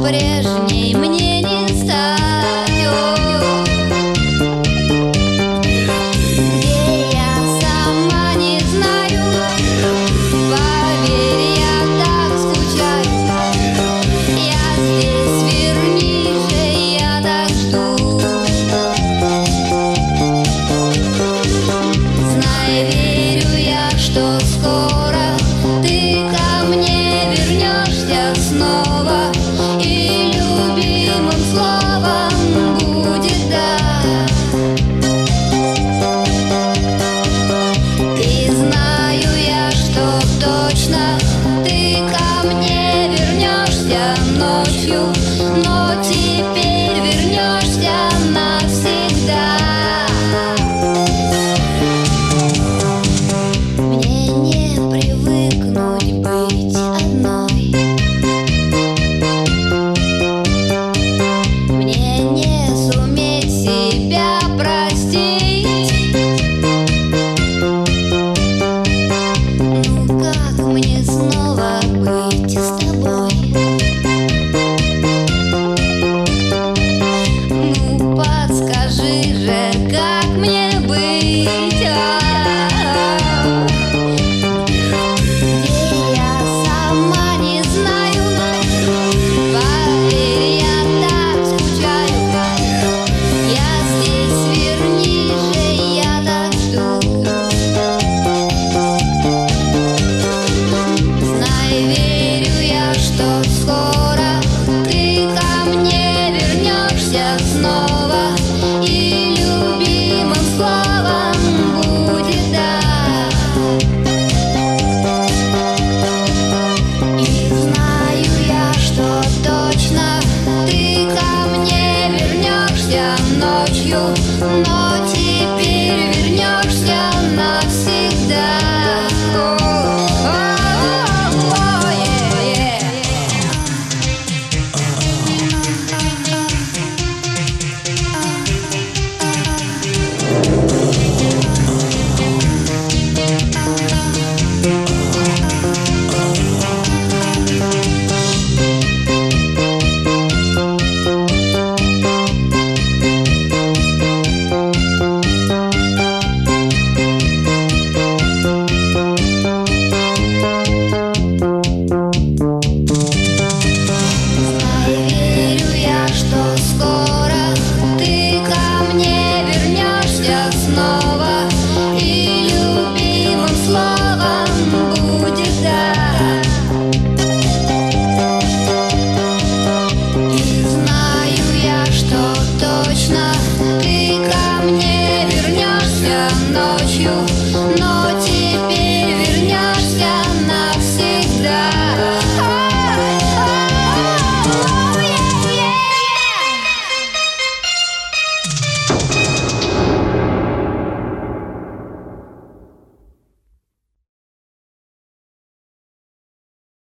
прежней мне не стать. Где я сама не знаю, поверь, я так скучаю. Я здесь, верни же, я так жду. Знай, верю я, что скоро ты ко мне вернешься снова, и любимым словом будет «да». И знаю я, что точно ты ко мне вернешься ночью, но теперь вернешься навсегда. Мне не привыкнуть быть одной, мне не суметь себя простить. Ну как мне снова быть с тобой? Ну подскажи же, как мне быть? Где я сама не знаю, поверь, я так скучаю. Я здесь, верни же, я так жду. Знай, верю я, что скоро ты ко мне вернешься снова, и любимым словом будет «да». И знаю я, что точно ты ко мне вернешься ночью, но